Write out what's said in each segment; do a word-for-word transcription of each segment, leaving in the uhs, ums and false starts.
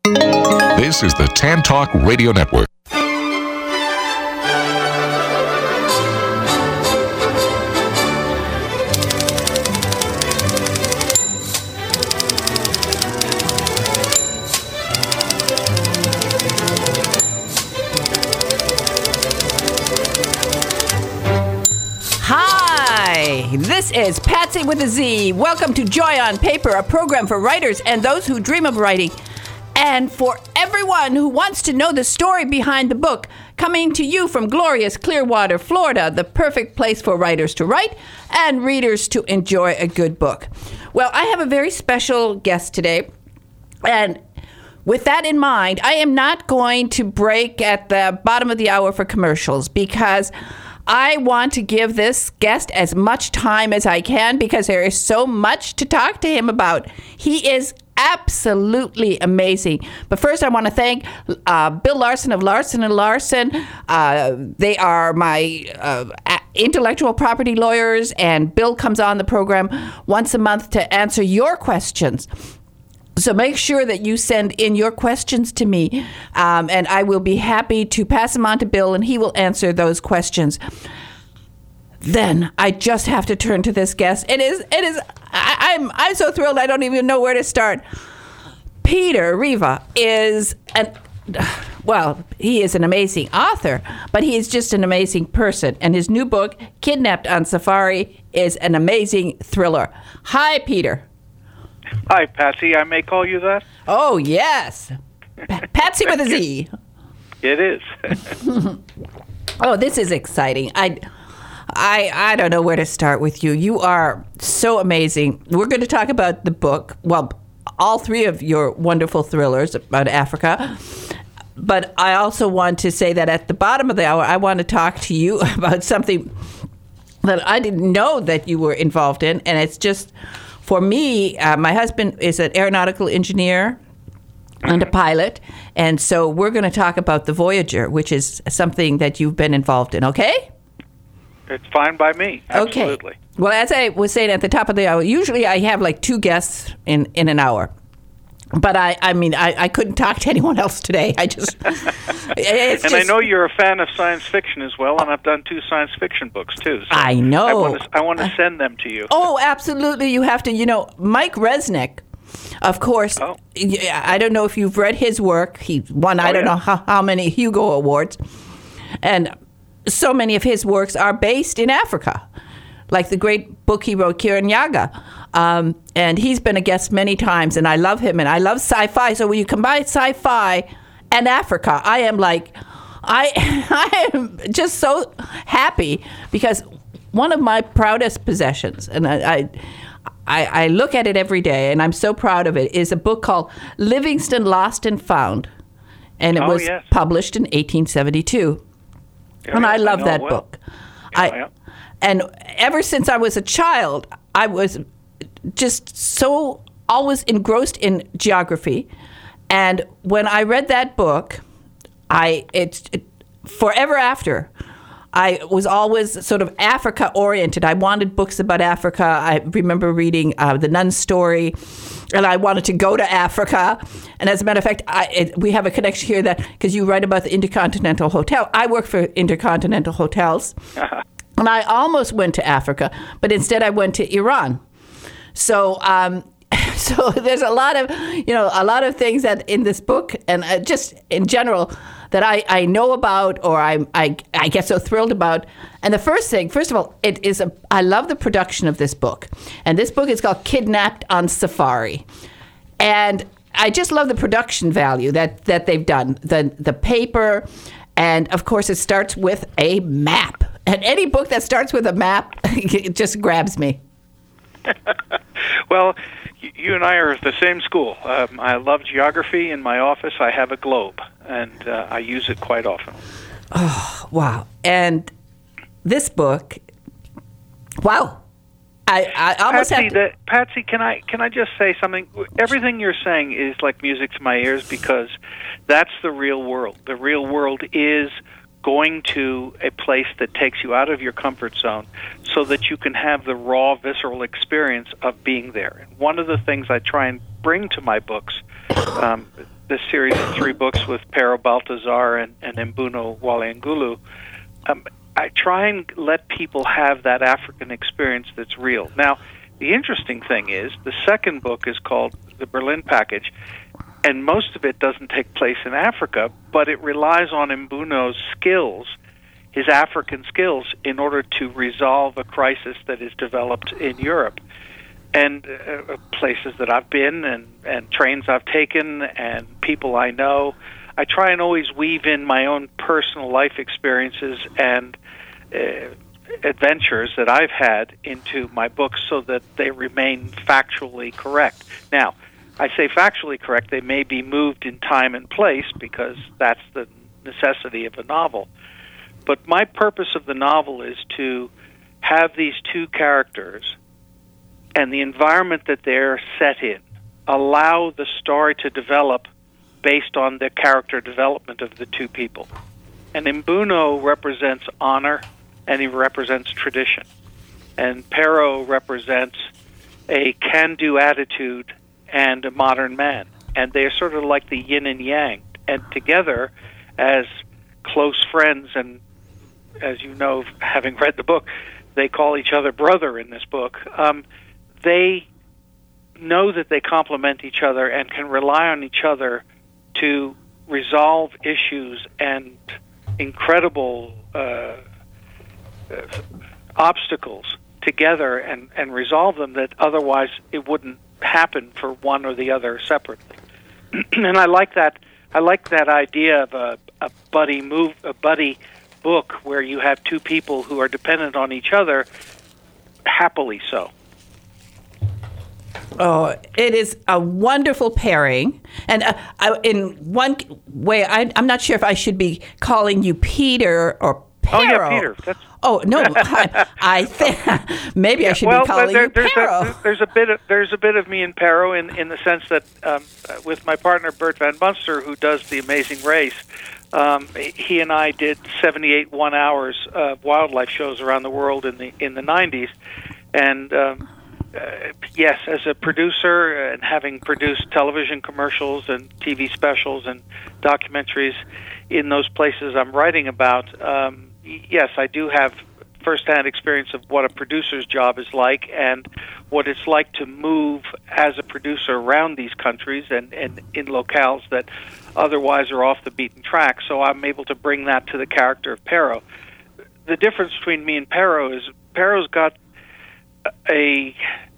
This is the Tan Talk Radio Network. This is Patsy with a Z. Welcome to Joy on Paper, a program for writers and those who dream of writing, and for everyone who wants to know the story behind the book. Coming to you from glorious Clearwater, Florida, the perfect place for writers to write and readers to enjoy a good book. Well, I have a very special guest today, and with that in mind, I am not going to break at the bottom of the hour for commercials because I want to give this guest as much time as I can because there is so much to talk to him about. He is absolutely amazing. But first, I want to thank uh, Bill Larson of Larson and Larson. Uh, they are my uh, intellectual property lawyers, and Bill comes on the program once a month to answer your questions. So make sure that you send in your questions to me, um, and I will be happy to pass them on to Bill, and he will answer those questions. Then I just have to turn to this guest. It is, it is. I, I'm, I'm so thrilled. I don't even know where to start. Peter Riva is an, well, he is an amazing author, but he is just an amazing person. And his new book, Kidnapped on Safari, is an amazing thriller. Hi, Peter. Hi, Patsy. I may call you that? Oh, yes. P- Patsy with a Z. It is. Oh, this is exciting. I, I, I don't know where to start with you. You are so amazing. We're going to talk about the book. Well, all three of your wonderful thrillers about Africa. But I also want to say that at the bottom of the hour, I want to talk to you about something that I didn't know that you were involved in. And it's just... For me, uh, my husband is an aeronautical engineer and a pilot, and so we're going to talk about the Voyager, which is something that you've been involved in, okay? It's fine by me, absolutely. Okay. Well, as I was saying at the top of the hour, usually I have like two guests in, in an hour. But I, I mean, I, I couldn't talk to anyone else today. I just... It's and just, I know you're a fan of science fiction as well, and I've done two science fiction books, too. So I know. I want, to, I want to send them to you. Oh, absolutely. You have to. You know, Mike Resnick, of course, oh. I don't know if you've read his work. He won, oh, I don't yeah. know how, how many Hugo Awards. And so many of his works are based in Africa, like the great book he wrote, Kiranyaga. Um, and he's been a guest many times, and I love him, and I love sci-fi. So when you combine sci-fi and Africa, I am like, I, I am just so happy because one of my proudest possessions, and I, I, I, I look at it every day, and I'm so proud of it, is a book called Livingston Lost and Found, and it oh, was yes. published in eighteen seventy-two. Yeah, and I yes, love I that well. book. Yeah, I, yeah. And ever since I was a child, I was just so always engrossed in geography. And when I read that book, I it, it forever after, I was always sort of Africa oriented. I wanted books about Africa. I remember reading uh, The Nun's Story, and I wanted to go to Africa. And as a matter of fact, I, it, we have a connection here that because you write about the Intercontinental Hotel. I work for Intercontinental Hotels, and I almost went to Africa, but instead I went to Iran. So, um, so there's a lot of, you know, a lot of things that in this book and uh, just in general that I, I know about or I, I I get so thrilled about. And the first thing, first of all, it is a, I love the production of this book. And this book is called Kidnapped on Safari. And I just love the production value that, that they've done, the the paper. And of course, it starts with a map. And any book that starts with a map, it just grabs me. Well, you and I are the same school. Um, I love geography. In my office, I have a globe, and uh, I use it quite often. Oh, wow. And this book, wow. I, I almost Patsy, have to... the, Patsy, can I can I just say something? Everything you're saying is like music to my ears because that's the real world. The real world is going to a place that takes you out of your comfort zone so that you can have the raw, visceral experience of being there. And one of the things I try and bring to my books, um, this series of three books with Pero Baltazar and, and Mbuno Waliangulu, um, I try and let people have that African experience that's real. Now, the interesting thing is the second book is called The Berlin Package, and most of it doesn't take place in Africa, but it relies on Mbuno's skills, his African skills, in order to resolve a crisis that is developed in Europe. And uh, places that I've been and, and trains I've taken and people I know, I try and always weave in my own personal life experiences and uh, adventures that I've had into my books so that they remain factually correct. Now, I say factually correct, they may be moved in time and place because that's the necessity of a novel. But my purpose of the novel is to have these two characters and the environment that they're set in allow the story to develop based on the character development of the two people. And Mbuno represents honor, and he represents tradition. And Pero represents a can-do attitude and a modern man. And they're sort of like the yin and yang. And together, as close friends, and as you know, having read the book, they call each other brother in this book, um, they know that they complement each other and can rely on each other to resolve issues and incredible uh, uh, obstacles together and, and resolve them that otherwise it wouldn't happen for one or the other separately. And I like that. I like that idea of a, a buddy move, a buddy book where you have two people who are dependent on each other, happily so. Oh, it is a wonderful pairing. And uh, I, in one way, I, I'm not sure if I should be calling you Peter or Pero. Oh, yeah, Peter. That's... Oh, no, I, I think maybe yeah, I should well, be calling there, you there's Pero. A, there's a bit of there's a bit of me in Pero in, in the sense that um, with my partner Bert Van Munster, who does The Amazing Race, um, he and I did seventy-eight one hours of wildlife shows around the world in the in the nineties, and um, uh, yes, as a producer and having produced television commercials and T V specials and documentaries in those places I'm writing about. Um, Yes, I do have firsthand experience of what a producer's job is like and what it's like to move as a producer around these countries and, and in locales that otherwise are off the beaten track. So I'm able to bring that to the character of Pero. The difference between me and Pero is Pero's got a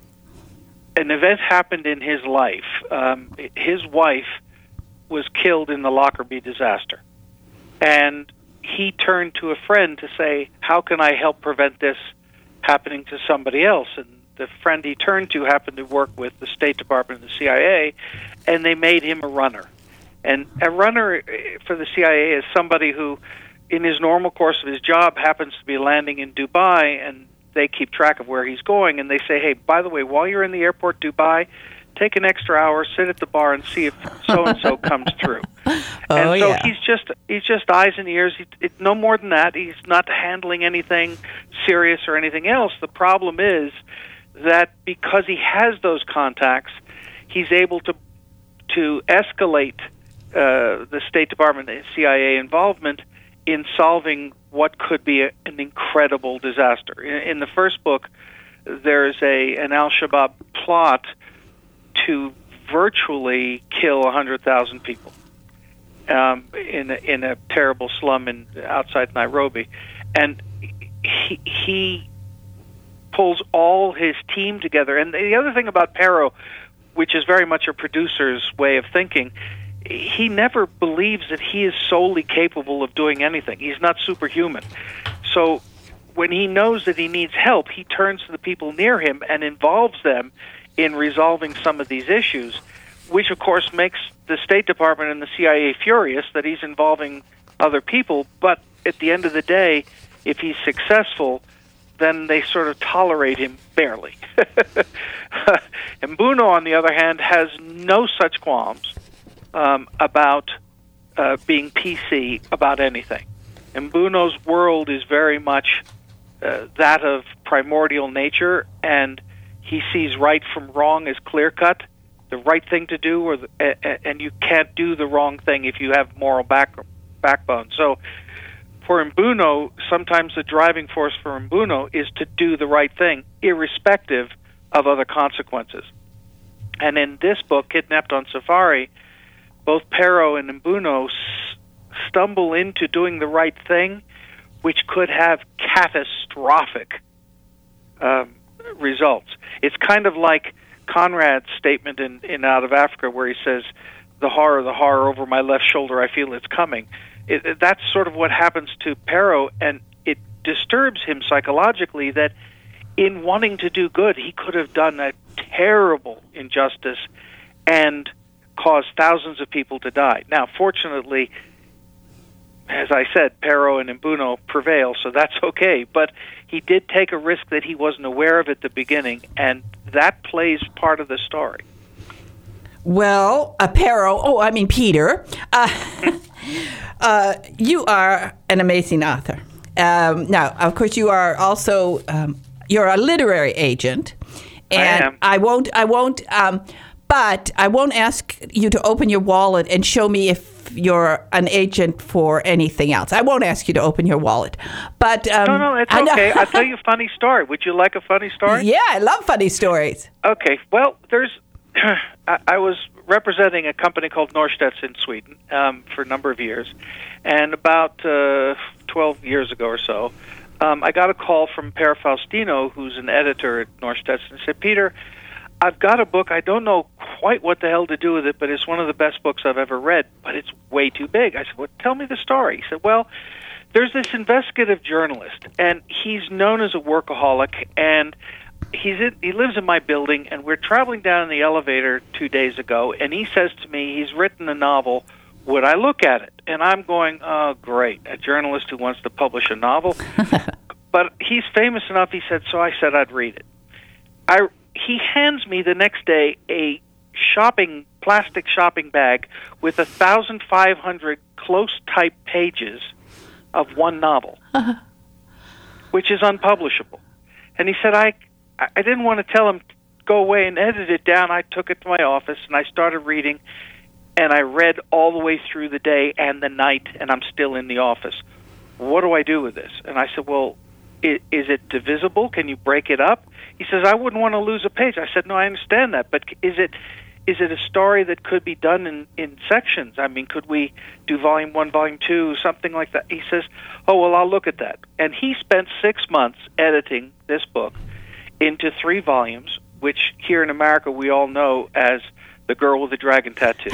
an event happened in his life. Um, his wife was killed in the Lockerbie disaster. And he turned to a friend to say, how can I help prevent this happening to somebody else? And the friend he turned to happened to work with the State Department and the C I A, and they made him a runner. And a runner for the C I A is somebody who, in his normal course of his job, happens to be landing in Dubai, and they keep track of where he's going, and they say, hey, by the way, while you're in the airport, Dubai, take an extra hour, sit at the bar, and see if so-and-so comes through. Oh, and so yeah. he's just he's just eyes and ears. He, it, no more than that. He's not handling anything serious or anything else. The problem is that because he has those contacts, he's able to to escalate uh, the State Department and C I A involvement in solving what could be a, an incredible disaster. In, in the first book, there's a an al-Shabaab plot to virtually kill one hundred thousand people um, in a, in a terrible slum in outside Nairobi, and he, he pulls all his team together. And the other thing about Pero, which is very much a producer's way of thinking, he never believes that he is solely capable of doing anything. He's not superhuman. So when he knows that he needs help, he turns to the people near him and involves them in resolving some of these issues, which of course makes the State Department and the C I A furious that he's involving other people. But at the end of the day, if he's successful, then they sort of tolerate him barely. Mbuno, on the other hand, has no such qualms um, about uh, being P C about anything. Mbuno's world is very much uh, that of primordial nature, and he sees right from wrong as clear-cut. the right thing to do, or the, a, and you can't do the wrong thing if you have moral back, backbone. So for Mbuno, sometimes the driving force for Mbuno is to do the right thing, irrespective of other consequences. And in this book, Kidnapped on Safari, both Pero and Mbuno s- stumble into doing the right thing, which could have catastrophic um, results. It's kind of like Conrad's statement in, in Out of Africa, where he says, the horror, the horror over my left shoulder, I feel it's coming. It, it, that's sort of what happens to Pero, and it disturbs him psychologically that in wanting to do good, he could have done a terrible injustice and caused thousands of people to die. Now, fortunately, as I said, Pero and Mbuno prevail, so that's okay. But he did take a risk that he wasn't aware of at the beginning, and that plays part of the story. Well, uh, Pero, oh, I mean Peter, uh, uh, you are an amazing author. Um, now, of course, you are also um, you're a literary agent, and I am. I won't, I won't, um, but I won't ask you to open your wallet and show me if you're an agent for anything else. I won't ask you to open your wallet, but um, no, no, it's okay. I'll tell you a funny story. Would you like a funny story? Yeah, I love funny stories. Okay. Well, there's. I, I was representing a company called Norstedts in Sweden um, for a number of years, and about uh, twelve years ago or so, um, I got a call from Per Faustino, who's an editor at Norstedts, and said, "Peter, I've got a book. I don't know quite what the hell to do with it, but it's one of the best books I've ever read, but it's way too big." I said, "Well, tell me the story." He said, "Well, there's this investigative journalist, and he's known as a workaholic, and he's in, he lives in my building, and we're traveling down in the elevator two days ago, and he says to me, he's written a novel. Would I look at it?" And I'm going, "Oh, great, a journalist who wants to publish a novel." But he's famous enough, he said, so I said I'd read it. I He hands me the next day a shopping plastic shopping bag with one thousand five hundred close-typed pages of one novel, uh-huh. which is unpublishable. And he said, I, I didn't want to tell him, go away and edit it down. I took it to my office, and I started reading, and I read all the way through the day and the night, and I'm still in the office. What do I do with this? And I said, well, is, is it divisible? Can you break it up? He says, I wouldn't want to lose a page. I said, no, I understand that, but is it is it a story that could be done in, in sections? I mean, could we do volume one, volume two, something like that? He says, oh, well, I'll look at that. And he spent six months editing this book into three volumes, which here in America we all know as The Girl with the Dragon Tattoo.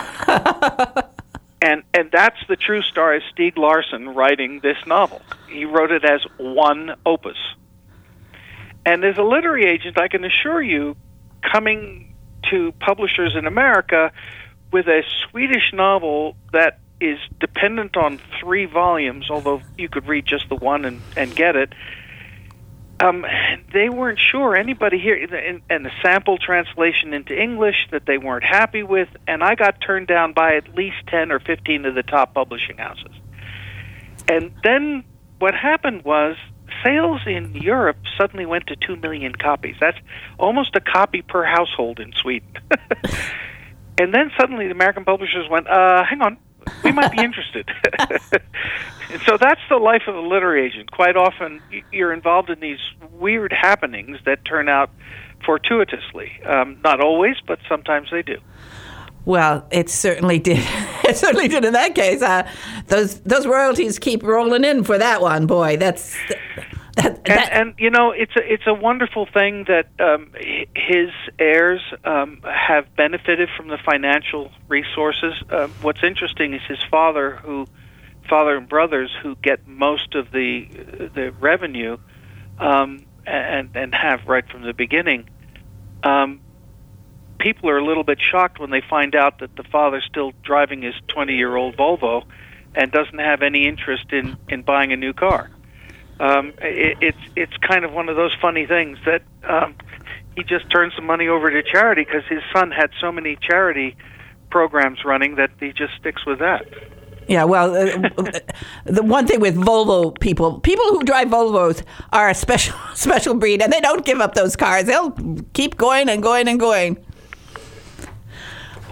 and and that's the true story of Stieg Larsson writing this novel. He wrote it as one opus. And as a literary agent, I can assure you, coming to publishers in America with a Swedish novel that is dependent on three volumes, although you could read just the one and, and get it, um, they weren't sure. Anybody here, and, and the sample translation into English that they weren't happy with, and I got turned down by at least ten or fifteen of the top publishing houses. And then what happened was, sales in Europe suddenly went to two million copies. That's almost a copy per household in Sweden. And then suddenly the American publishers went, uh, hang on, we might be interested. And so that's the life of a literary agent. Quite often you're involved in these weird happenings that turn out fortuitously. Um, not always, but sometimes they do. Well, it certainly did. It certainly did in that case. Uh, those those royalties keep rolling in for that one, boy. That's that. that. And, and you know, it's a it's a wonderful thing that um, his heirs um, have benefited from the financial resources. Uh, what's interesting is his father, who father and brothers, who get most of the the revenue, um, and and have right from the beginning. Um, People are a little bit shocked when they find out that the father's still driving his twenty-year-old Volvo and doesn't have any interest in, in buying a new car. Um, it, it's it's kind of one of those funny things that um, he just turned some money over to charity because his son had so many charity programs running that he just sticks with that. Yeah, well, uh, the one thing with Volvo people, people who drive Volvos are a special special breed, and they don't give up those cars. They'll keep going and going and going.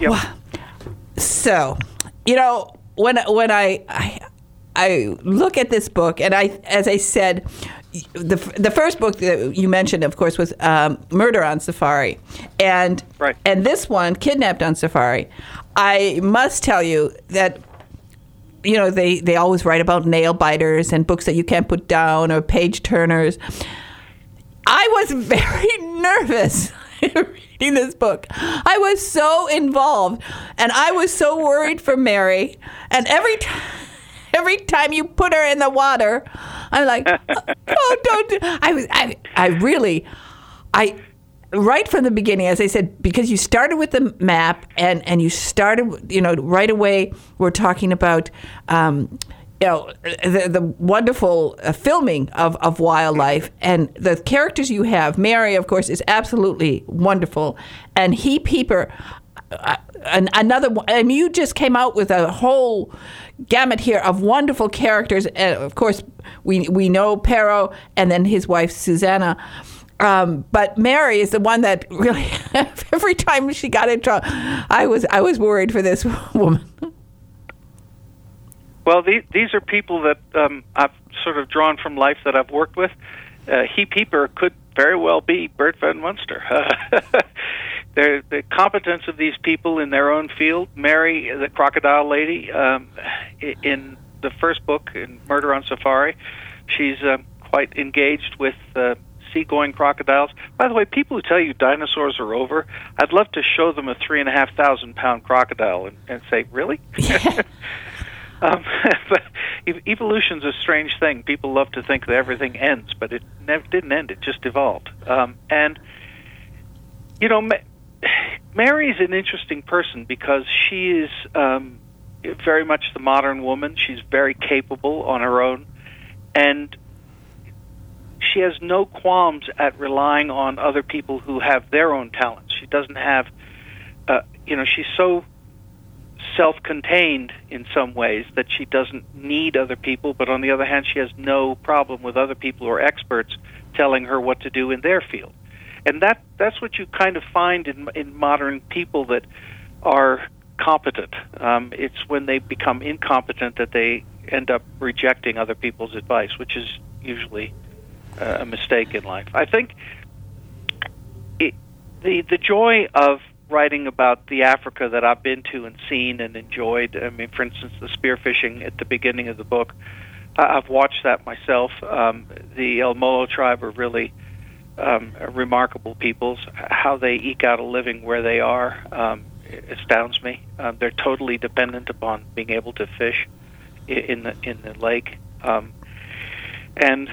Yep. Wow. So, you know, when when I, I I look at this book, and I, as I said, the the first book that you mentioned, of course, was um, Murder on Safari, and right. and this one, Kidnapped on Safari. I must tell you that, you know, they, they always write about nail biters and books that you can't put down or page turners. I was very nervous reading this book. I was so involved, and I was so worried for Mary. And every time, every time you put her in the water, I'm like, oh, don't. Do. I was, I, I really, I. Right from the beginning, as I said, because you started with the map, and, and you started, you know, right away. We're talking about, um, you know, the, the wonderful uh, filming of, of wildlife, and the characters you have. Mary, of course, is absolutely wonderful, and Heap Heaper, uh, an, another. I mean, you just came out with a whole gamut here of wonderful characters. And of course, we we know Pero, and then his wife Susanna. Um, but Mary is the one that really, every time she got in trouble, I was I was worried for this woman. Well, these, these are people that um, I've sort of drawn from life that I've worked with. Uh, Heap Heaper could very well be Bert Van Munster. the, the competence of these people in their own field. Mary, the crocodile lady, um, in the first book, in Murder on Safari, she's uh, quite engaged with Uh, seagoing crocodiles. By the way, people who tell you dinosaurs are over, I'd love to show them a three and a half thousand pound crocodile and, and say, really? Yeah. um, but evolution's a strange thing. People love to think that everything ends, but it never didn't end. It just evolved. Um, and you know, Ma- Mary's an interesting person because she is um, very much the modern woman. She's very capable on her own, and she has no qualms at relying on other people who have their own talents. She doesn't have, uh, you know, she's so self-contained in some ways that she doesn't need other people, but on the other hand, she has no problem with other people who are experts telling her what to do in their field. And that that's what you kind of find in, in modern people that are competent. Um, it's when they become incompetent that they end up rejecting other people's advice, which is usually Uh, a mistake in life. I think it, the the joy of writing about the Africa that I've been to and seen and enjoyed. I mean, for instance, the spearfishing at the beginning of the book. I, I've watched that myself. Um, the El Molo tribe are really um, remarkable peoples. How they eke out a living where they are um, astounds me. Um, they're totally dependent upon being able to fish in the in the lake, um, and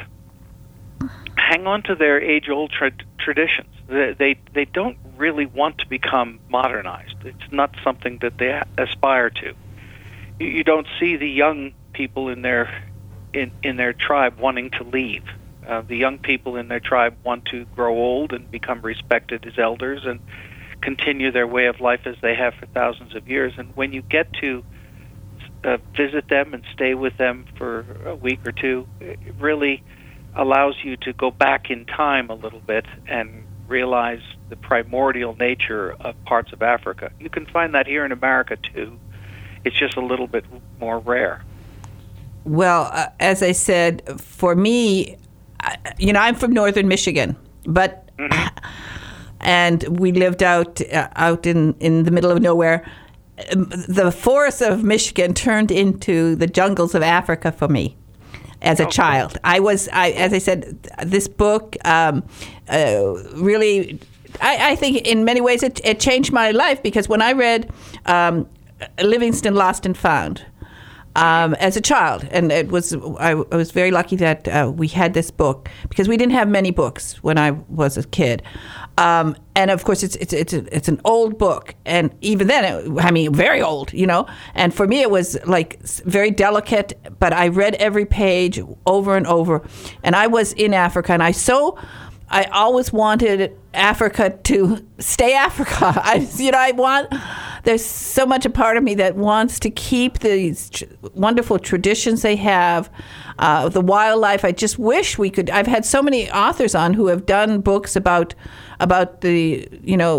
hang on to their age-old tra- traditions. They, they they don't really want to become modernized. It's not something that they a- aspire to. You, you don't see the young people in their in, in their tribe wanting to leave. Uh, the young people in their tribe want to grow old and become respected as elders and continue their way of life as they have for thousands of years. And when you get to uh, visit them and stay with them for a week or two, it really allows you to go back in time a little bit and realize the primordial nature of parts of Africa. You can find that here in America, too. It's just a little bit more rare. Well, uh, as I said, for me, I, you know, I'm from northern Michigan, but mm-hmm. and we lived out uh, out in, in the middle of nowhere. The forests of Michigan turned into the jungles of Africa for me. As a okay. child, I was, I, as I said, this book um, uh, really, I, I think in many ways it, it changed my life because when I read um, Livingstone Lost and Found um, as a child, and it was, I, I was very lucky that uh, we had this book because we didn't have many books when I was a kid. Um, and of course, it's it's it's a, it's an old book, and even then, it, I mean, very old, you know. And for me, it was like very delicate. But I read every page over and over, and I was in Africa, and I so I always wanted Africa to stay Africa. I, you know, I want. There's so much a part of me that wants to keep these tr- wonderful traditions they have, uh, the wildlife. I just wish we could. I've had so many authors on who have done books about about the you know uh,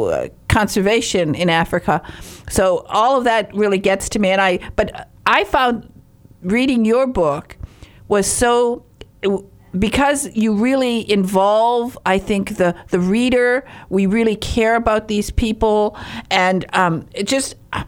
conservation in Africa. So all of that really gets to me. And I, but I found reading your book was so, because you really involve, I think, the, the reader. We really care about these people. And um, it just, I,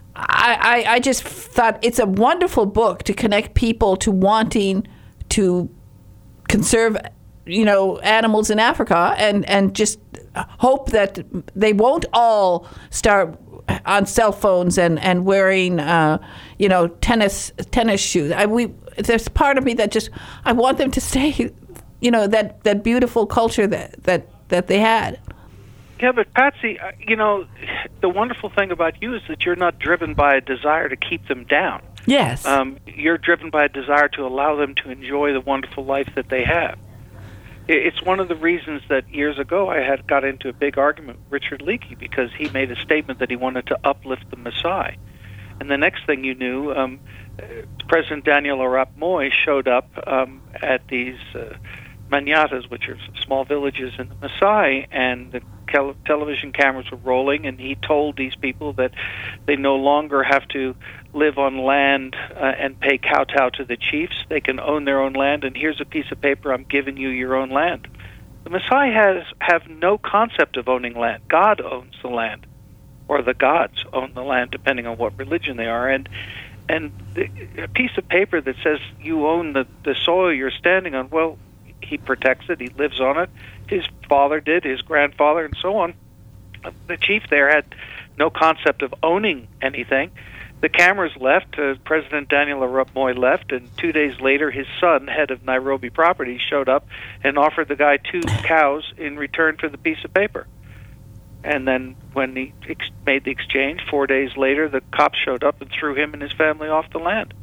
I, I just thought it's a wonderful book to connect people to wanting to conserve, you know, animals in Africa, and, and just hope that they won't all start on cell phones and, and wearing, uh, you know, tennis tennis shoes. I, we there's part of me that just, I want them to stay, you know, that, that beautiful culture that, that, that they had. Yeah, but Patsy, you know, the wonderful thing about you is that you're not driven by a desire to keep them down. Yes. Um, you're driven by a desire to allow them to enjoy the wonderful life that they have. It's one of the reasons that years ago I had got into a big argument with Richard Leakey, because he made a statement that he wanted to uplift the Maasai. And the next thing you knew, um, President Daniel Arap Moi showed up um, at these uh, manyatas, which are small villages in the Maasai, and the tel- television cameras were rolling, and he told these people that they no longer have to live on land uh, and pay kowtow to the chiefs. They can own their own land, and here's a piece of paper, I'm giving you your own land. The Maasai has have no concept of owning land. God owns the land, or the gods own the land, depending on what religion they are. And and the, a piece of paper that says you own the, the soil you're standing on, well, he protects it, he lives on it. His father did, his grandfather, and so on. The chief there had no concept of owning anything. The cameras left, uh, President Daniel Arap Moi left, and two days later his son, head of Nairobi Properties, showed up and offered the guy two cows in return for the piece of paper. And then when he ex- made the exchange, four days later, the cops showed up and threw him and his family off the land.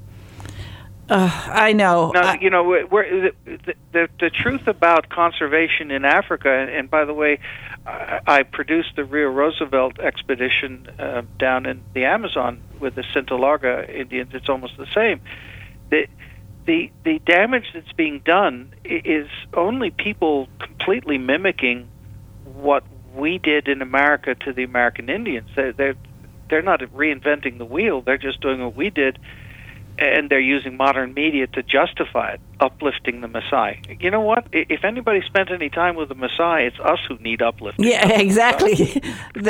Uh, I know. Now, I- you know, we're, the, the, the truth about conservation in Africa, and, and by the way, I, I produced the Rio Roosevelt expedition uh, down in the Amazon with the Sintalaga Indians. It's almost the same. The, the, the damage that's being done is only people completely mimicking what we did in America to the American Indians. They're, they're, they're not reinventing the wheel. They're just doing what we did, and they're using modern media to justify it, uplifting the Maasai. You know what? If anybody spent any time with the Maasai, it's us who need uplifting. Yeah, exactly.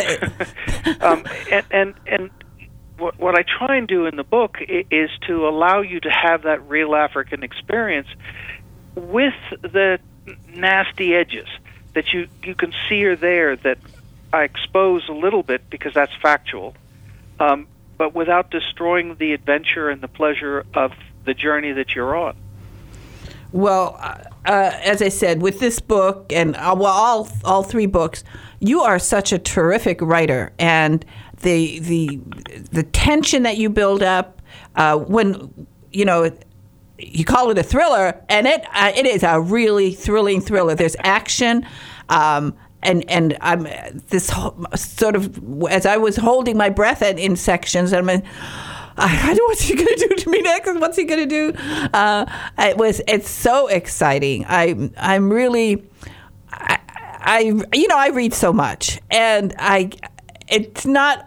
um, and and, and what, what I try and do in the book is to allow you to have that real African experience with the nasty edges that you, you can see are there, that I expose a little bit because that's factual. Um, but without destroying the adventure and the pleasure of the journey that you're on. Well, uh, as I said, with this book and uh, well, all all three books, you are such a terrific writer, and the the the tension that you build up uh, when you know you call it a thriller, and it uh, it is a really thrilling thriller. There's action. Um, And and I'm this sort of, as I was holding my breath at, in sections, I'm like, I know what's he going to do to me next. What's he going to do? Uh, it was it's so exciting. I I'm really, I, I you know I read so much, and I it's not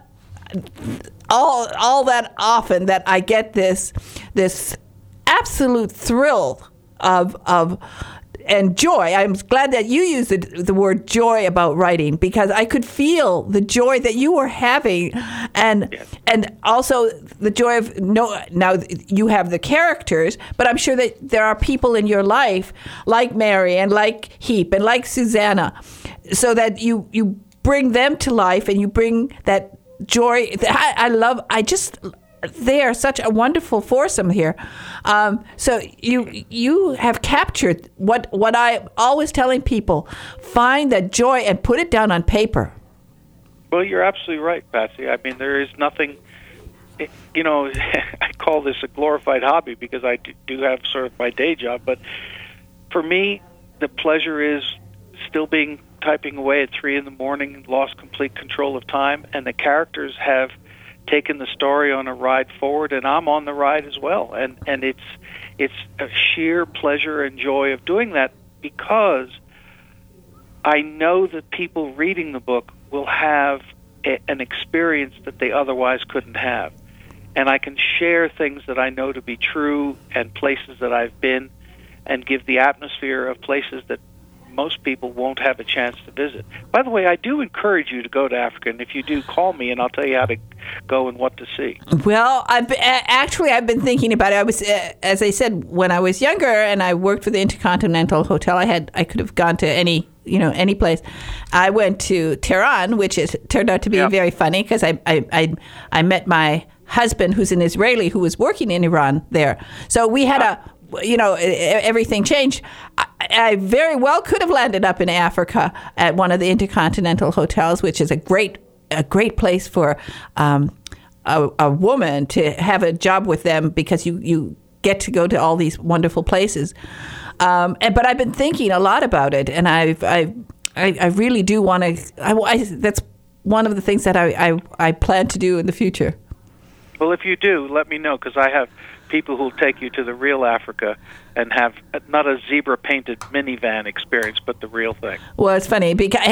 all all that often that I get this this absolute thrill of of. and joy. I'm glad that you used the, the word joy about writing, because I could feel the joy that you were having, and yes. and also the joy of no. Now you have the characters, but I'm sure that there are people in your life like Mary and like Heap and like Susanna, so that you you bring them to life and you bring that joy. I, I love. I just. They are such a wonderful foursome here. Um, so you you have captured what what I'm always telling people: find that joy and put it down on paper. Well, you're absolutely right, Patsy. I mean, there is nothing. You know, I call this a glorified hobby because I do have sort of my day job. But for me, the pleasure is still being typing away at three in the morning, lost complete control of time, and the characters have taken the story on a ride forward, and I'm on the ride as well. And and it's it's a sheer pleasure and joy of doing that, because I know that people reading the book will have a, an experience that they otherwise couldn't have. And I can share things that I know to be true and places that I've been and give the atmosphere of places that most people won't have a chance to visit. By the way, I do encourage you to go to Africa, and if you do, call me, and I'll tell you how to go and what to see. Well, I've been, actually, I've been thinking about it. I was, uh, as I said, when I was younger, and I worked for the Intercontinental Hotel. I had, I could have gone to any, you know, any place. I went to Tehran, which is turned out to be yeah. very funny because I, I, I, I met my husband, who's an Israeli, who was working in Iran there. So we had a. You know, everything changed. I, I very well could have landed up in Africa at one of the Intercontinental Hotels, which is a great, a great place for um, a, a woman to have a job with them because you, you get to go to all these wonderful places. Um, and, but I've been thinking a lot about it, and I've, I, I, I really do want to. I, I, that's one of the things that I, I, I plan to do in the future. Well, if you do, let me know, because I have people who'll take you to the real Africa and have not a zebra-painted minivan experience, but the real thing. Well, it's funny because,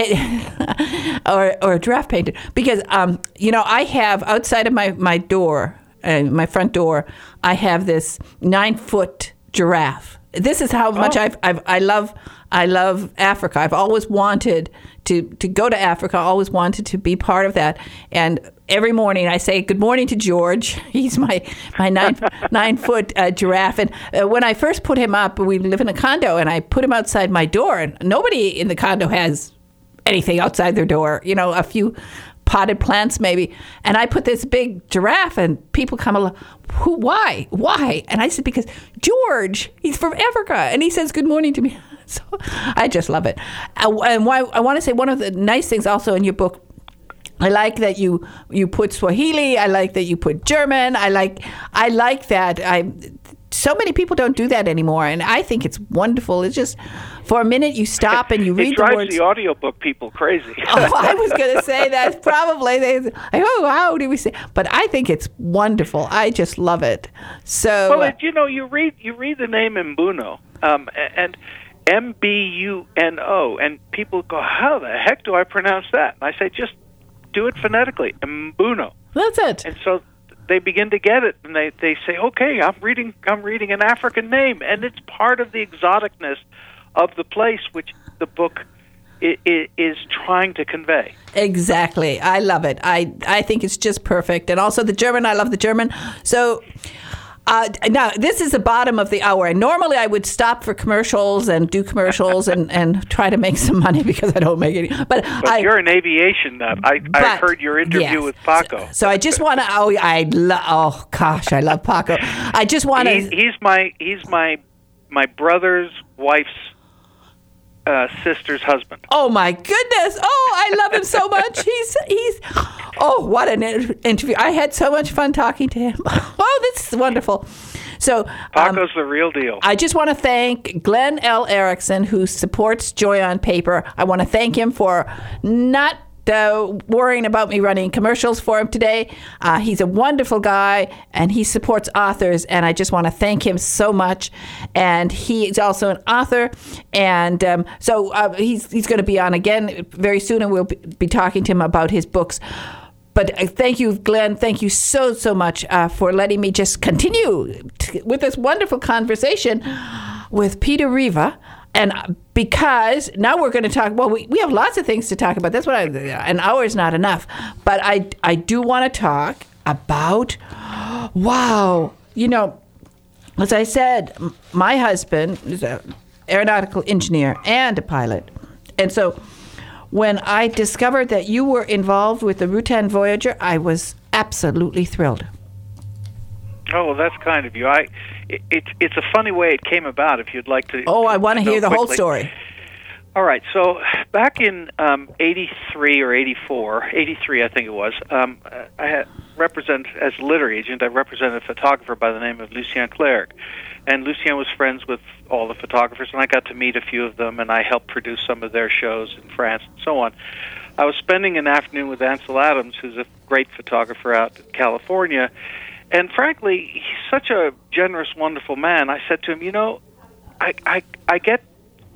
or or giraffe painted because um, you know, I have outside of my my door, uh, my front door, I have this nine foot giraffe. This is how much oh. I've, I've I love I love Africa. I've always wanted to to go to Africa. Always wanted to be part of that. And every morning I say good morning to George. He's my my nine nine foot uh, giraffe. And uh, when I first put him up, we live in a condo, and I put him outside my door. And nobody in the condo has anything outside their door. You know, a few potted plants maybe. And I put this big giraffe, and people come along. Who? Why? Why? And I said, because George, he's from Africa, and he says good morning to me. So I just love it. Uh, and why, I want to say one of the nice things also in your book, I like that you you put Swahili. I like that you put German. I like I like that. I so many people don't do that anymore, and I think it's wonderful. It's just for a minute you stop and you read it the words. It words. drives the audiobook people crazy. Oh, I was going to say that probably. They, like, oh, how do we say? But I think it's wonderful. I just love it. So well, it, you know, you read you read the name Mbuno, um, and M B U N O, and people go, how the heck do I pronounce that? And I say, just do it phonetically, Mbuno. That's it. And so they begin to get it, and they, they say, okay, I'm reading I'm reading an African name, and it's part of the exoticness of the place, which the book i- i- is trying to convey. Exactly. I love it. I, I think it's just perfect. And also the German, I love the German. So uh, now this is the bottom of the hour. And normally I would stop for commercials and do commercials and, and try to make some money because I don't make any. But, But I, you're an aviation nut. I, but, I heard your interview yes. with Paco. So, so I just want to, oh, I lo- oh, gosh, I love Paco. I just want to. He's, he's my he's my my brother's wife's uh, sister's husband. Oh my goodness! Oh, I love him so much. He's he's. Oh, what an inter- interview! I had so much fun talking to him. Oh, this is wonderful. So um, Paco's the real deal. I just want to thank Glenn L. Erickson, who supports Joy on Paper. I want to thank him for not uh, worrying about me running commercials for him today. Uh, he's a wonderful guy, and he supports authors, and I just want to thank him so much. And he is also an author, and um, so uh, he's he's going to be on again very soon, and we'll be talking to him about his books. But uh, thank you, Glenn. Thank you so, so much uh, for letting me just continue t- with this wonderful conversation with Peter Riva. And because now we're going to talk, well, we, we have lots of things to talk about. That's what I, an hour is not enough. But I, I do want to talk about, wow, you know, as I said, my husband is an aeronautical engineer and a pilot. And so when I discovered that you were involved with the Rutan Voyager, I was absolutely thrilled. Oh, well, that's kind of you. I, it, it's it's a funny way it came about. If you'd like to. Oh, I want to hear the quickly. whole story. All right. So back in um, eighty-three or eighty-four, eighty-three, I think it was. Um, I had represent as a literary agent. I represented a photographer by the name of Lucien Clerc, and Lucien was friends with all the photographers, and I got to meet a few of them, and I helped produce some of their shows in France and so on. I was spending an afternoon with Ansel Adams, who's a great photographer out in California. And frankly, he's such a generous, wonderful man. I said to him, you know, I, I, I get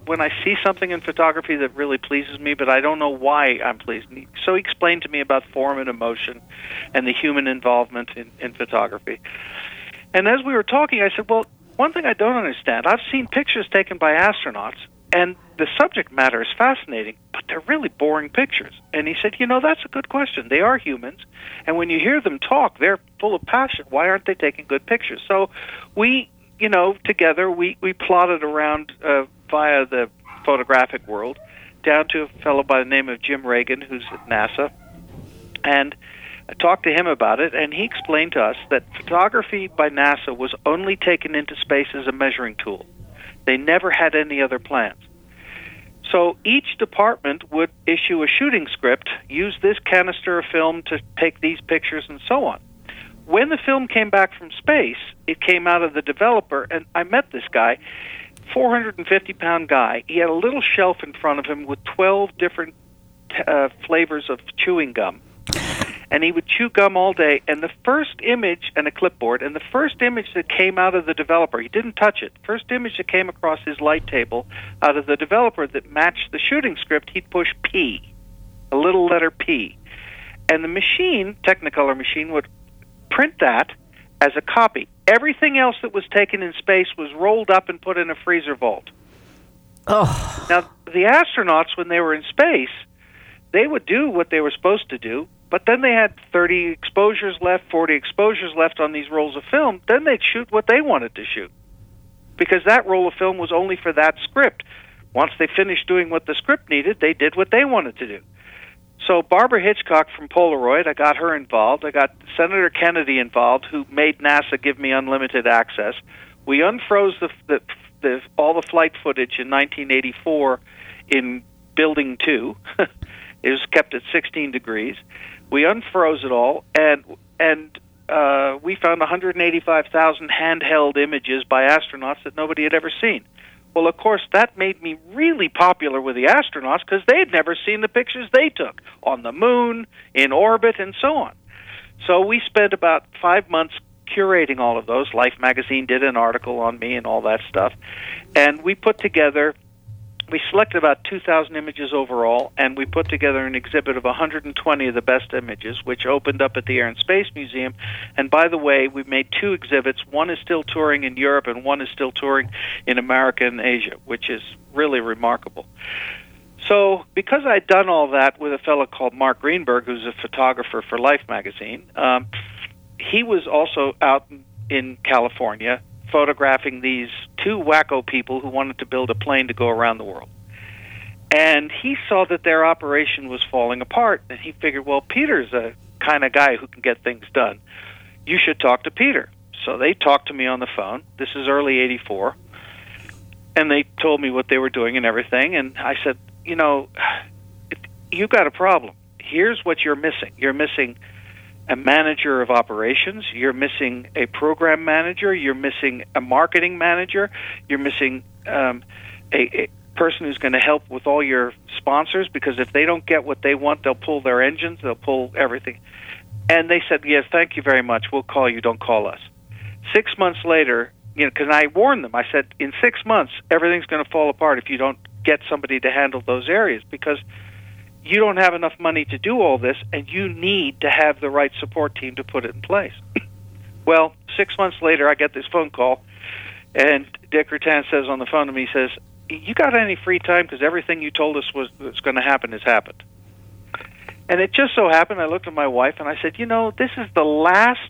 when I see something in photography that really pleases me, but I don't know why I'm pleased. So he explained to me about form and emotion and the human involvement in, in photography. And as we were talking, I said, well, one thing I don't understand, I've seen pictures taken by astronauts, and the subject matter is fascinating, but they're really boring pictures. And he said, you know, that's a good question. They are humans, and when you hear them talk, they're full of passion. Why aren't they taking good pictures? So we, you know, together, we, we plotted around uh, via the photographic world down to a fellow by the name of Jim Reagan, who's at NASA, and I talked to him about it, and he explained to us that photography by NASA was only taken into space as a measuring tool. They never had any other plans. So each department would issue a shooting script, use this canister of film to take these pictures, and so on. When the film came back from space, it came out of the developer, and I met this guy, four hundred fifty pound guy. He had a little shelf in front of him with twelve different uh, flavors of chewing gum. And he would chew gum all day, and the first image, and a clipboard, and the first image that came out of the developer, he didn't touch it, first image that came across his light table out of the developer that matched the shooting script, he'd push P, a little letter P. And the machine, Technicolor machine, would print that as a copy. Everything else that was taken in space was rolled up and put in a freezer vault. Oh. Now, the astronauts, when they were in space, they would do what they were supposed to do, but then they had thirty exposures left, forty exposures left on these rolls of film. Then they'd shoot what they wanted to shoot, because that roll of film was only for that script. Once they finished doing what the script needed, they did what they wanted to do. So Barbara Hitchcock from Polaroid, I got her involved. I got Senator Kennedy involved, who made NASA give me unlimited access. We unfroze the, the, the, all the flight footage in nineteen eighty-four in Building two. It was kept at sixteen degrees. We unfroze it all, and and uh, we found one hundred eighty-five thousand handheld images by astronauts that nobody had ever seen. Well, of course, that made me really popular with the astronauts because they had never seen the pictures they took on the moon, in orbit, and so on. So we spent about five months curating all of those. Life magazine did an article on me and all that stuff. And we put together, we selected about two thousand images overall, and we put together an exhibit of one hundred twenty of the best images, which opened up at the Air and Space Museum. And by the way, we made two exhibits. One is still touring in Europe, and one is still touring in America and Asia, which is really remarkable. So because I'd done all that with a fellow called Mark Greenberg, who's a photographer for Life magazine, um, he was also out in California photographing these two wacko people who wanted to build a plane to go around the world. And he saw that their operation was falling apart, and he figured, well, Peter's a kind of guy who can get things done. You should talk to Peter. So they talked to me on the phone. This is early eighty-four. And they told me what they were doing and everything. And I said, you know, you got a problem. Here's what you're missing. You're missing a manager of operations, you're missing a program manager, you're missing a marketing manager, you're missing um, a, a person who's going to help with all your sponsors, because if they don't get what they want, they'll pull their engines, they'll pull everything. And they said, yes, thank you very much, we'll call you, don't call us. Six months later, you know, because I warned them, I said, in six months, everything's going to fall apart if you don't get somebody to handle those areas, because you don't have enough money to do all this, and you need to have the right support team to put it in place. Well, six months later, I get this phone call, and Dick Rutan says on the phone to me, he says, you got any free time? Because everything you told us was, was going to happen has happened. And it just so happened, I looked at my wife, and I said, you know, this is the last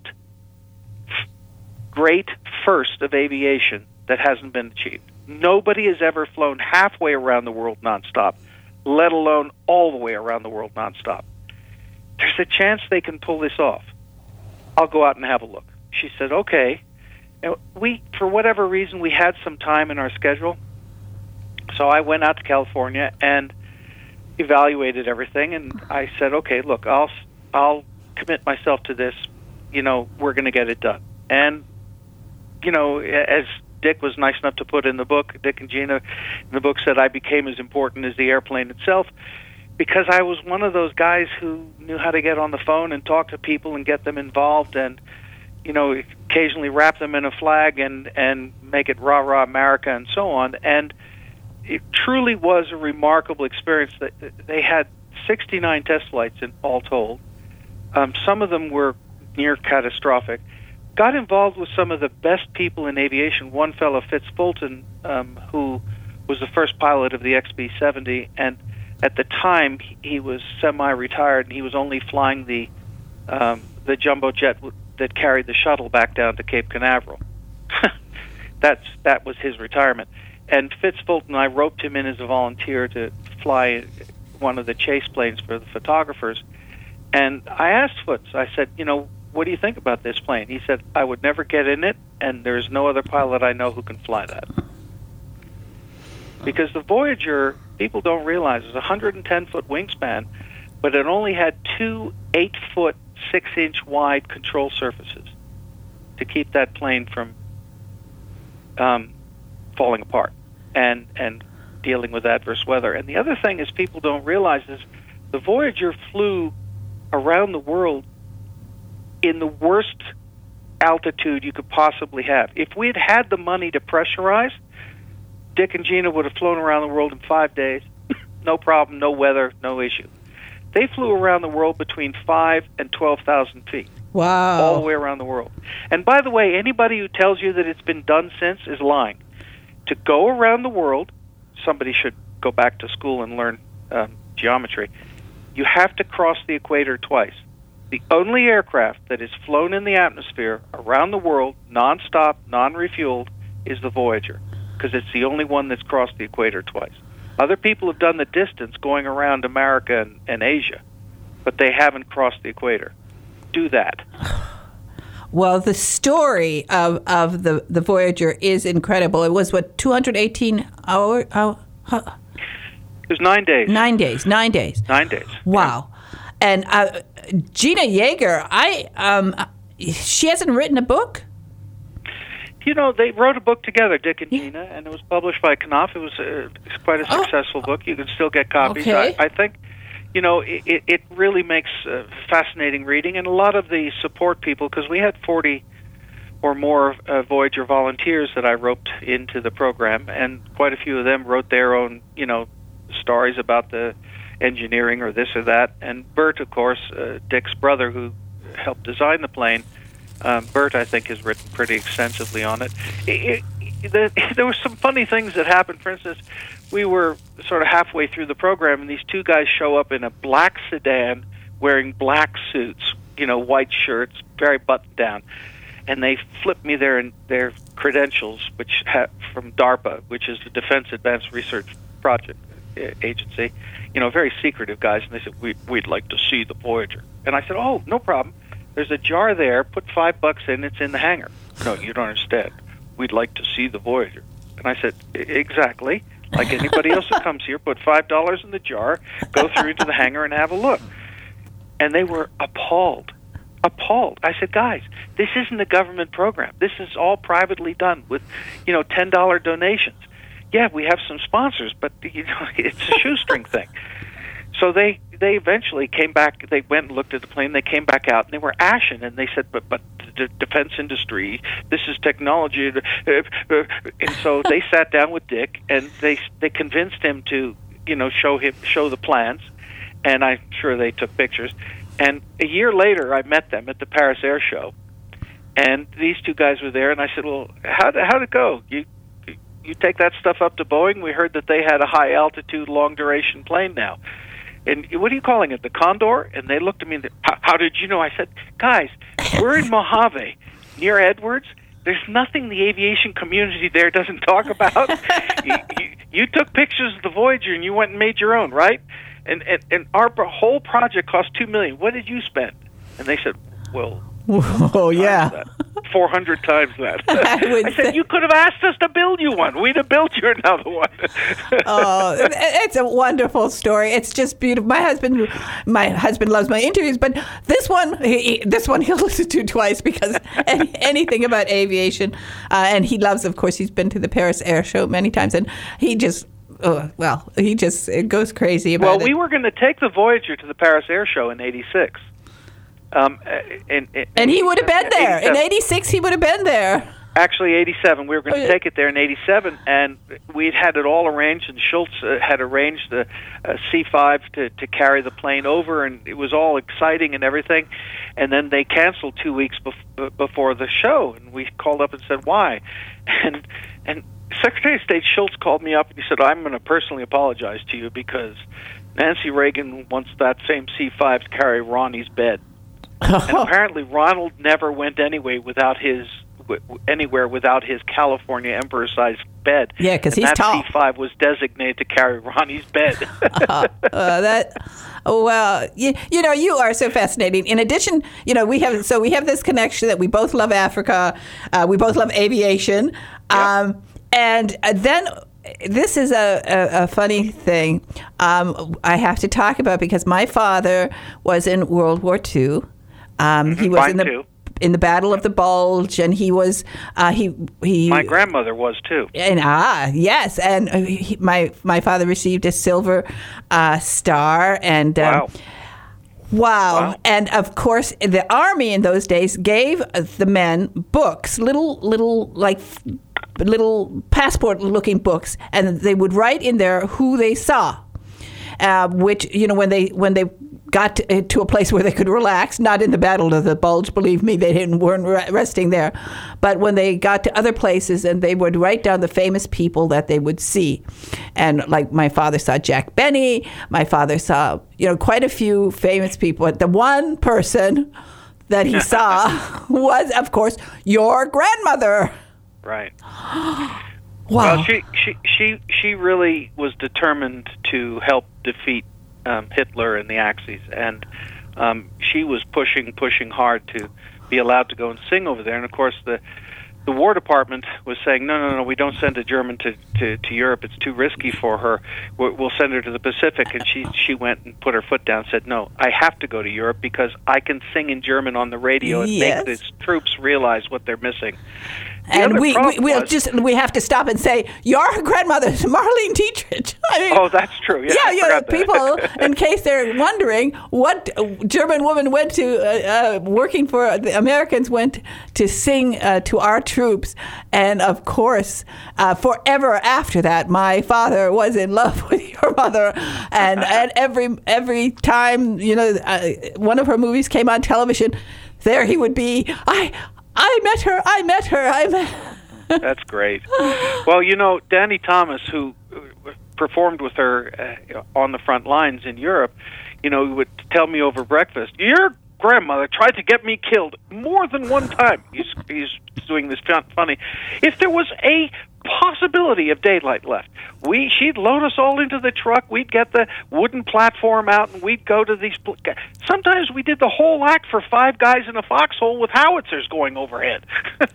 great first of aviation that hasn't been achieved. Nobody has ever flown halfway around the world nonstop, let alone all the way around the world nonstop. There's a chance they can pull this off. I'll go out and have a look. She said, okay. And we, for whatever reason, we had some time in our schedule. So I went out to California and evaluated everything, and I said, okay, look, I'll I'll commit myself to this. You know, we're going to get it done. And, you know, as Dick was nice enough to put in the book, Dick and Gina in the book said I became as important as the airplane itself, because I was one of those guys who knew how to get on the phone and talk to people and get them involved and, you know, occasionally wrap them in a flag and, and make it rah-rah America and so on. And it truly was a remarkable experience. That they had sixty-nine test flights in all told. Um, some of them were near catastrophic. Got involved with some of the best people in aviation. One fellow, Fitz Fulton, um, who was the first pilot of the X B seventy, and at the time he was semi-retired, and he was only flying the um, the jumbo jet w- that carried the shuttle back down to Cape Canaveral. That's that was his retirement. And Fitz Fulton, I roped him in as a volunteer to fly one of the chase planes for the photographers. And I asked Fitz, I said, you know, what do you think about this plane? He said, I would never get in it, and there's no other pilot I know who can fly that. Because the Voyager, people don't realize, is a one hundred ten foot wingspan, but it only had two eight foot, six inch wide control surfaces to keep that plane from um, falling apart and, and dealing with adverse weather. And the other thing is people don't realize is the Voyager flew around the world in the worst altitude you could possibly have. If we had had the money to pressurize, Dick and Gina would have flown around the world in five days. No problem, no weather, no issue. They flew around the world between five and twelve thousand feet. Wow. All the way around the world. And by the way, anybody who tells you that it's been done since is lying. To go around the world, somebody should go back to school and learn um, geometry. You have to cross the equator twice. The only aircraft that is flown in the atmosphere around the world, nonstop, non-refueled, is the Voyager, because it's the only one that's crossed the equator twice. Other people have done the distance going around America and, and Asia, but they haven't crossed the equator. Do that. Well, the story of, of the, the Voyager is incredible. It was, what, two hundred eighteen hours? Hour, huh? It was nine days. Nine days. Nine days. Nine days. Wow. Yeah. And uh, Gina Yeager, I um, she hasn't written a book? You know, they wrote a book together, Dick and Gina, and it was published by Knopf. It was uh, quite a successful oh. book. You can still get copies. Okay. I, I think, you know, it, it really makes uh, fascinating reading, and a lot of the support people, because we had forty or more uh, Voyager volunteers that I roped into the program, and quite a few of them wrote their own, you know, stories about the engineering or this or that. And Bert, of course, uh, Dick's brother, who helped design the plane, um, Bert, I think, has written pretty extensively on it. It, it the, there were some funny things that happened. For instance, we were sort of halfway through the program, and these two guys show up in a black sedan wearing black suits, you know, white shirts, very buttoned down. And they flipped me their their credentials, which ha- from DARPA, which is the Defense Advanced Research Project Agency, you know, very secretive guys. And they said, we, we'd like to see the Voyager. And I said, oh, no problem. There's a jar there. Put five bucks in. It's in the hangar. No, you don't understand. We'd like to see the Voyager. And I said, exactly. Like anybody else that comes here, put five dollars in the jar, go through to the hangar and have a look. And they were appalled. Appalled. I said, guys, this isn't a government program. This is all privately done with, you know, ten dollar donations. Yeah, we have some sponsors, but, you know, it's a shoestring thing. So they they eventually came back. They went and looked at the plane. They came back out, and they were ashen. And they said, but but the defense industry, this is technology. And so they sat down with Dick, and they they convinced him to, you know, show him show the plans. And I'm sure they took pictures. And a year later, I met them at the Paris Air Show. And these two guys were there, and I said, well, how'd, how'd it go? You you take that stuff up to Boeing? We heard that they had a high-altitude, long-duration plane now. And what are you calling it, the Condor? And they looked at me and said, how, how did you know? I said, guys, we're in Mojave, near Edwards. There's nothing the aviation community there doesn't talk about. you, you, you took pictures of the Voyager, and you went and made your own, right? And, and and our whole project cost two million dollars. What did you spend? And they said, well, oh yeah, four hundred times that. I, I said, say. You could have asked us to build you one. We'd have built you another one. Oh, it's a wonderful story. It's just beautiful. My husband, my husband loves my interviews, but this one, he, this one he'll listen to twice because any, anything about aviation, uh, and he loves. Of course, he's been to the Paris Air Show many times, and he just. Oh, well, he just it goes crazy about well, it. Well, we were going to take the Voyager to the Paris Air Show in eighty-six. Um, and, and, and he would have been there. In eighty-six, he would have been there. Actually, eighty-seven. We were going to Oh, yeah. take it there in eighty-seven, and we'd had it all arranged, and Schultz uh, had arranged the uh, C five to, to carry the plane over, and it was all exciting and everything. And then they canceled two weeks bef- before the show, and we called up and said, why? And and Secretary of State Schultz called me up, and he said, I'm going to personally apologize to you because Nancy Reagan wants that same C five to carry Ronnie's bed. And apparently Ronald never went anyway without his anywhere without his California Emperor-sized bed. Yeah, 'cause he's that tall. C five was designated to carry Ronnie's bed. uh, that well, you, you know, you are so fascinating. In addition, you know, we have so we have this connection that we both love Africa, uh, we both love aviation, um, and uh, then. This is a, a, a funny thing um, I have to talk about because my father was in World War Two. Um, Mm-hmm, he was mine in the too. in the Battle of the Bulge, and he was uh, he he. My grandmother was too. And ah yes, and uh, he, my my father received a Silver uh, Star, and um, Wow. Wow. Wow. And of course, the Army in those days gave the men books, little, little, like, little passport-looking books, and they would write in there who they saw, uh, which, you know, when they when they got to, to a place where they could relax, not in the Battle of the Bulge, believe me, they didn't weren't re- resting there, but when they got to other places, and they would write down the famous people that they would see. And like my father saw Jack Benny, my father saw, you know, quite a few famous people. The one person that he saw was, of course, your grandmother. Right. Wow. Well, she, she, she, she really was determined to help defeat um, Hitler and the Axis, and um, she was pushing, pushing hard to be allowed to go and sing over there. And of course, the the War Department was saying, no, no, no, we don't send a German to, to, to Europe. It's too risky for her. We'll, we'll send her to the Pacific. And she she went and put her foot down and said, no, I have to go to Europe because I can sing in German on the radio and Yes. make the troops realize what they're missing. The And other we, we problem we'll was- just we have to stop and say your grandmother's Marlene Dietrich. I mean, Oh, that's true. Yeah, yeah, I yeah. forgot that. People, in case they're wondering, what German woman went to uh, uh, working for the Americans went to sing uh, to our troops, and of course, uh, forever after that, my father was in love with your mother, and and every every time you know uh, one of her movies came on television, there he would be. I. I met her. I met her. I met. That's great. Well, you know, Danny Thomas, who uh, performed with her uh, on the front lines in Europe, you know, would tell me over breakfast, your grandmother tried to get me killed more than one time. He's, he's doing this fun- funny. If there was a possibility of daylight left, we she'd load us all into the truck. We'd get the wooden platform out, and we'd go to these. Pl- Sometimes we did the whole act for five guys in a foxhole with howitzers going overhead.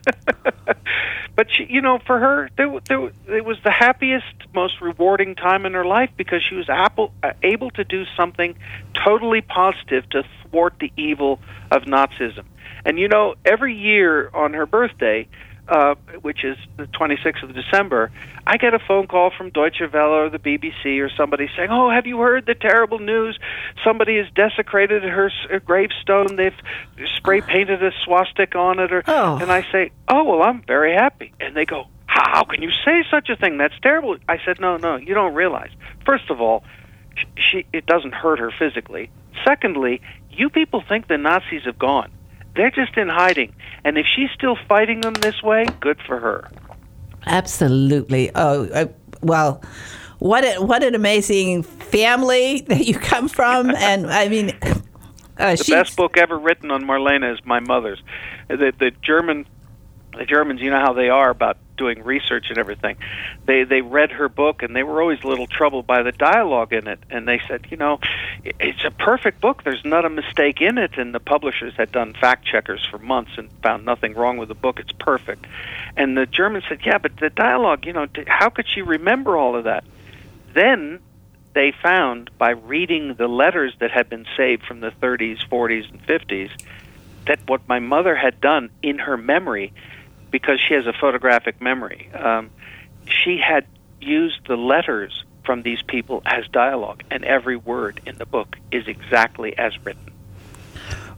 But she, you know, for her, there, there, it was the happiest, most rewarding time in her life because she was able, uh, able to do something totally positive to thwart the evil of Nazism. And you know, every year on her birthday, uh, which is the twenty-sixth of December, I get a phone call from Deutsche Welle or the B B C or somebody saying, oh, have you heard the terrible news? Somebody has desecrated her, s- her gravestone. They've spray painted a swastika on it. Or, Oh. And I say, oh, well, I'm very happy. And they go, how can you say such a thing? That's terrible. I said, no, no, you don't realize. First of all, sh- she it doesn't hurt her physically. Secondly, you people think the Nazis have gone. They're just in hiding. And if she's still fighting them this way, good for her. Absolutely. Oh, uh, well, what a, what an amazing family that you come from, and I mean, uh, The she's, best book ever written on Marlene is my mother's. The, the German, the Germans, you know how they are about doing research and everything. They they read her book, and they were always a little troubled by the dialogue in it. And they said, you know, it's a perfect book. There's not a mistake in it. And the publishers had done fact checkers for months and found nothing wrong with the book. It's perfect. And the Germans said, yeah, but the dialogue, you know, how could she remember all of that? Then they found, by reading the letters that had been saved from the thirties, forties, and fifties, that what my mother had done in her memory, because she has a photographic memory, um, she had used the letters from these people as dialogue, and every word in the book is exactly as written.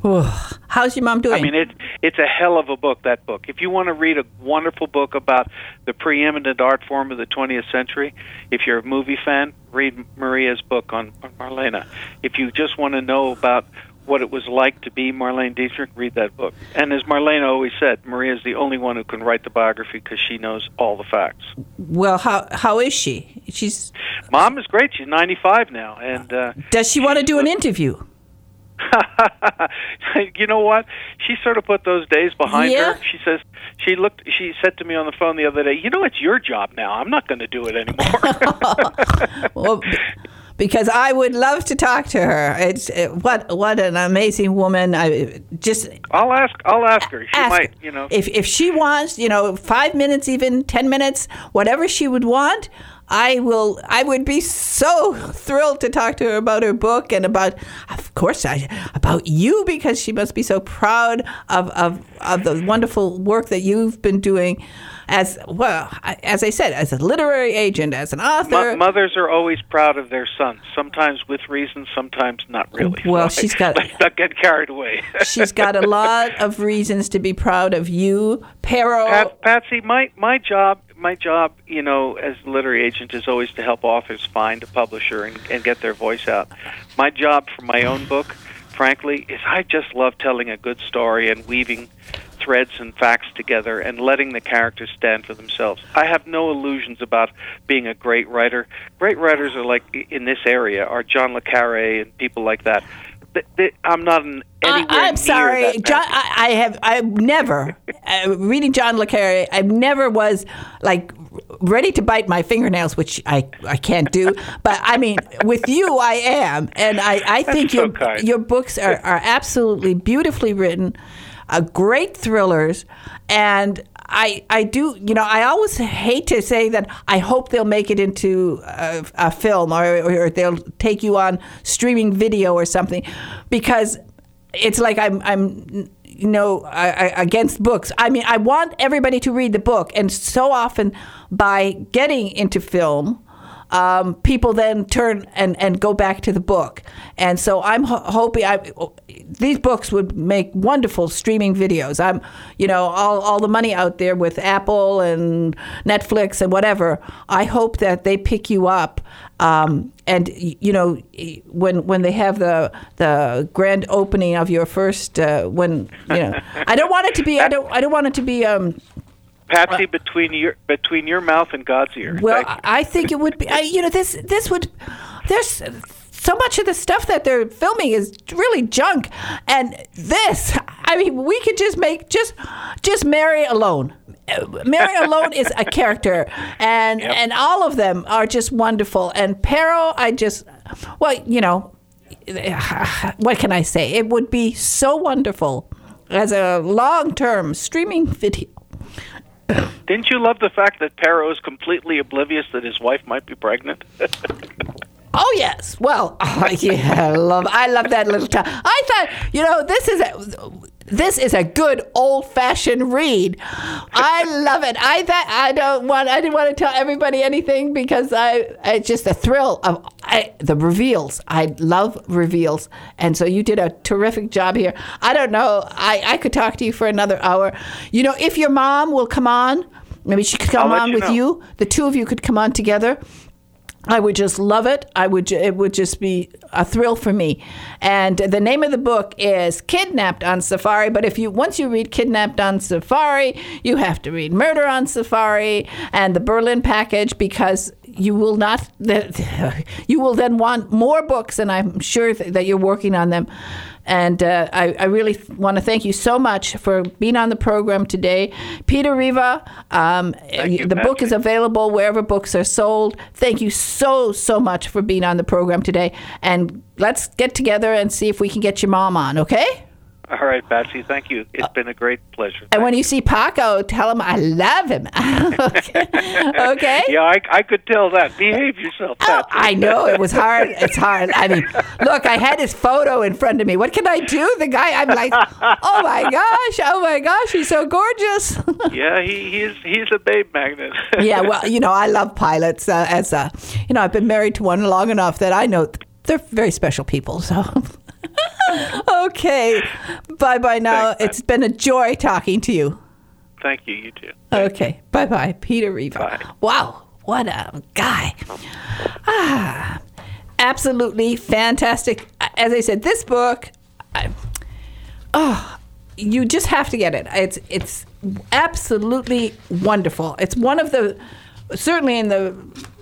How's your mom doing? I mean, it, it's a hell of a book, that book. If you want to read a wonderful book about the preeminent art form of the twentieth century, if you're a movie fan, read Maria's book on, on Marlene. If you just want to know about what it was like to be Marlene Dietrich, read that book. And as Marlene always said, Maria's the only one who can write the biography because she knows all the facts. Well, how how is she? She's Mom is great. She's ninety-five now. And uh, does she want to do an interview? You know what? She sort of put those days behind Yeah. her. She says she looked. She said to me on the phone the other day, "You know, it's your job now. I'm not going to do it anymore." Well, because I would love to talk to her. It's it, what what an amazing woman. I just I'll ask. I'll ask her. She ask might. her. You know, if if she wants, you know, five minutes, even ten minutes, whatever she would want. I will. I would be so thrilled to talk to her about her book and about, of course, I, about you, because she must be so proud of, of of the wonderful work that you've been doing, as well. As I said, as a literary agent, as an author. Mo- mothers are always proud of their sons. Sometimes with reason, sometimes not really. Well, so she's I, got. Let's not get carried away. She's got a lot of reasons to be proud of you, Pero. Pat, Patsy, my my job. My job, you know, as a literary agent is always to help authors find a publisher and, and get their voice out. My job for my own book, frankly, is I just love telling a good story and weaving threads and facts together and letting the characters stand for themselves. I have no illusions about being a great writer. Great writers are like, in this area, are John le Carré and people like that. They, they, I'm not an anywhere I, I'm near sorry, that John. I, I have. I've never uh, reading John le Carré. I never was like ready to bite my fingernails, which I, I can't do. But I mean, with you, I am, and I, I think so your kind. your books are, are absolutely beautifully written, uh, great thrillers, and. I, I do, you know, I always hate to say that I hope they'll make it into a, a film or, or they'll take you on streaming video or something, because it's like I'm, I'm you know, I, I, against books. I mean, I want everybody to read the book. And so often by getting into film, Um, people then turn and, and go back to the book. And so I'm ho- hoping I, these books would make wonderful streaming videos. I'm, you know, all, all the money out there with Apple and Netflix and whatever. I hope that they pick you up. Um, and, you know, when when they have the the grand opening of your first, uh, when, you know, I don't want it to be, I don't, I don't want it to be, um, Patsy, between your between your mouth and God's ear. Well, Thank you. I think it would be. I, you know, this this would. There's so much of the stuff that they're filming is really junk, and this. I mean, we could just make just just Mary alone. Mary alone is a character, and Yep. and all of them are just wonderful. And Pero, I just, well, you know, what can I say? It would be so wonderful as a long-term streaming video. Didn't you love the fact that Pero is completely oblivious that his wife might be pregnant? Oh yes. Well, oh, yeah, I love I love that little town. I thought, you know, this is a this is a good old-fashioned read. I love it. I thought I don't want I didn't want to tell everybody anything because I it's just a thrill of I, the reveals. I love reveals, and so you did a terrific job here. I don't know. I, I could talk to you for another hour. You know, if your mom will come on, maybe she could come I'll let on you with know. you. The two of you could come on together. I would just love it. I would. ju- It would just be a thrill for me. And the name of the book is Kidnapped on Safari. But if you once you read Kidnapped on Safari, you have to read Murder on Safari and the Berlin Package, because you will not. You will then want more books, and I'm sure th- that you're working on them. And uh, I, I really want to thank you so much for being on the program today. Peter Riva, um, you, the book Patsy. is available wherever books are sold. Thank you so, so much for being on the program today. And let's get together and see if we can get your mom on, okay? All right, Patsy, thank you. It's been a great pleasure. And when you see Paco, tell him I love him. okay? okay? Yeah, I, I could tell that. Behave yourself, Oh, Patsy. I know. It was hard. It's hard. I mean, look, I had his photo in front of me. What can I do? The guy, I'm like, oh my gosh, oh my gosh, he's so gorgeous. Yeah, he, he's he's a babe magnet. Yeah, well, you know, I love pilots. Uh, as a, you know, I've been married to one long enough that I know they're very special people. So, Okay. Bye-bye now. Thanks, it's been a joy talking to you. Thank you. You too. Okay. Bye-bye. Peter Riva. Bye. Wow. What a guy. Ah, absolutely fantastic. As I said, this book, I, oh, you just have to get it. It's it's absolutely wonderful. It's one of the, certainly in the,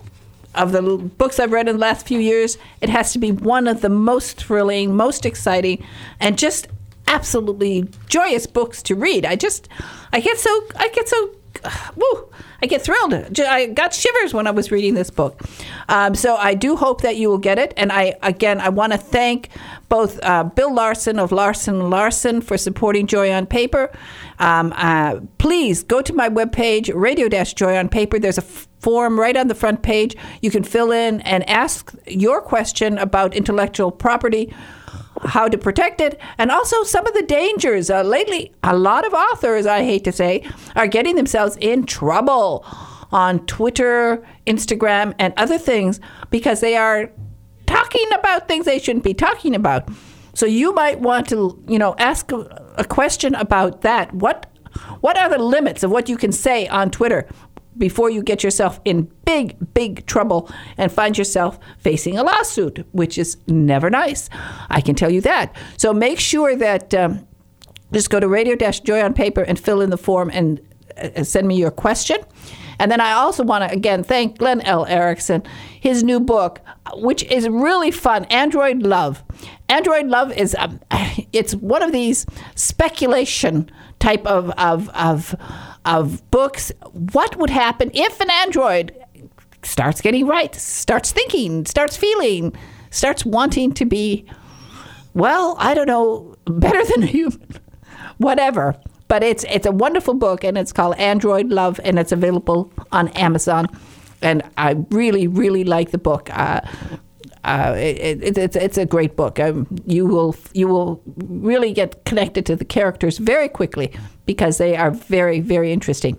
of the books I've read in the last few years, it has to be one of the most thrilling, most exciting, and just absolutely joyous books to read. I just, I get so, I get so, uh, woo, I get thrilled. I got shivers when I was reading this book. Um, so I do hope that you will get it. And I, again, I want to thank both uh, Bill Larson of Larson Larson for supporting Joy on Paper. Um, uh, please go to my webpage, radio-joy on paper. There's a f- form right on the front page. You can fill in and ask your question about intellectual property, how to protect it, and also some of the dangers. Uh, lately, a lot of authors, I hate to say, are getting themselves in trouble on Twitter, Instagram, and other things because they are talking about things they shouldn't be talking about. So you might want to, you know, ask a, a question about that. What, what are the limits of what you can say on Twitter before you get yourself in big, big trouble and find yourself facing a lawsuit, which is never nice. I can tell you that. So make sure that um, just go to radio-joy on paper and fill in the form and uh, send me your question. And then I also want to, again, thank Glenn L. Erickson, his new book, which is really fun, Android Love. Android Love is, um, it's one of these speculation type of, of, of, of books. What would happen if an android starts getting right, starts thinking, starts feeling, starts wanting to be, well, I don't know, better than a human, whatever. But it's it's a wonderful book, and it's called Android Love, and it's available on Amazon. And I really, really like the book. Uh, uh, it, it, it's it's a great book. Um, you will you will really get connected to the characters very quickly because they are very, very interesting.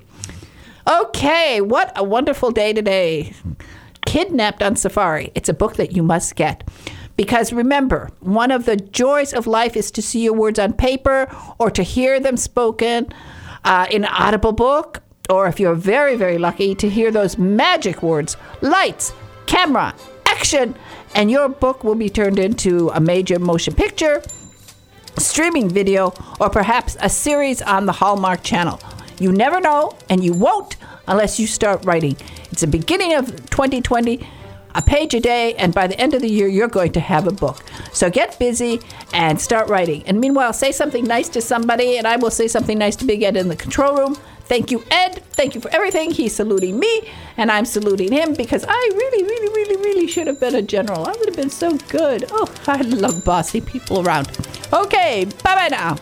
Okay, what a wonderful day today. Kidnapped on Safari. It's a book that you must get. Because remember, one of the joys of life is to see your words on paper or to hear them spoken uh, in an audible book, or if you're very, very lucky, to hear those magic words, lights, camera, action, and your book will be turned into a major motion picture, streaming video, or perhaps a series on the Hallmark Channel. You never know, and you won't unless you start writing. It's the beginning of twenty twenty. A page a day, and by the end of the year, you're going to have a book. So get busy and start writing. And meanwhile, say something nice to somebody, and I will say something nice to Big Ed in the control room. Thank you, Ed. Thank you for everything. He's saluting me, and I'm saluting him because I really, really, really, really should have been a general. I would have been so good. Oh, I love bossy people around. Okay, bye-bye now.